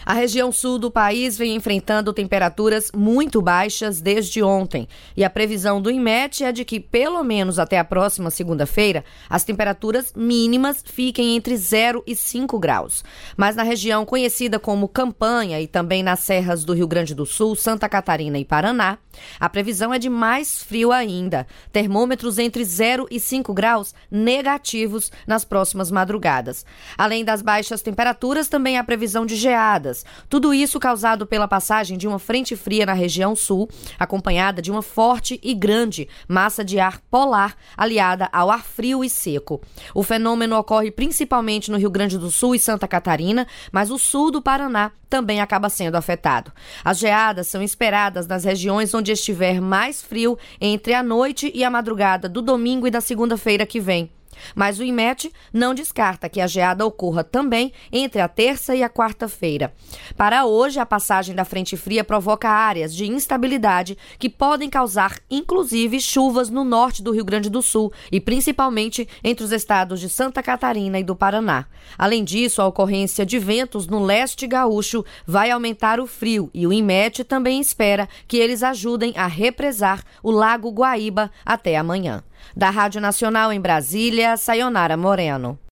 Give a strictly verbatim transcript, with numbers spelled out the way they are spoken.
A região sul do país vem enfrentando temperaturas muito baixas desde ontem e a previsão do INMET é de que, pelo menos até a próxima segunda-feira, as temperaturas mínimas fiquem entre zero e cinco graus. Mas na região conhecida como Campanha e também nas serras do Rio Grande do Sul, Santa Catarina e Paraná, a previsão é de mais frio ainda. Termômetros entre zero e cinco graus negativos nas próximas madrugadas. Além das baixas temperaturas, também há previsão de geadas. Tudo isso causado pela passagem de uma frente fria na região sul, acompanhada de uma forte e grande massa de ar polar aliada ao ar frio e seco. O fenômeno ocorre principalmente no Rio Grande do Sul e Santa Catarina, mas o sul do Paraná também acaba sendo afetado. As geadas são esperadas nas regiões onde estiver mais frio entre a noite e a madrugada do domingo e da segunda-feira que vem. Mas o INMET não descarta que a geada ocorra também entre a terça e a quarta-feira. Para hoje, a passagem da frente fria provoca áreas de instabilidade que podem causar, inclusive, chuvas no norte do Rio Grande do Sul e principalmente entre os estados de Santa Catarina e do Paraná. Além disso, a ocorrência de ventos no leste gaúcho vai aumentar o frio e o INMET também espera que eles ajudem a represar o Lago Guaíba até amanhã. Da Rádio Nacional em Brasília, Sayonara Moreno.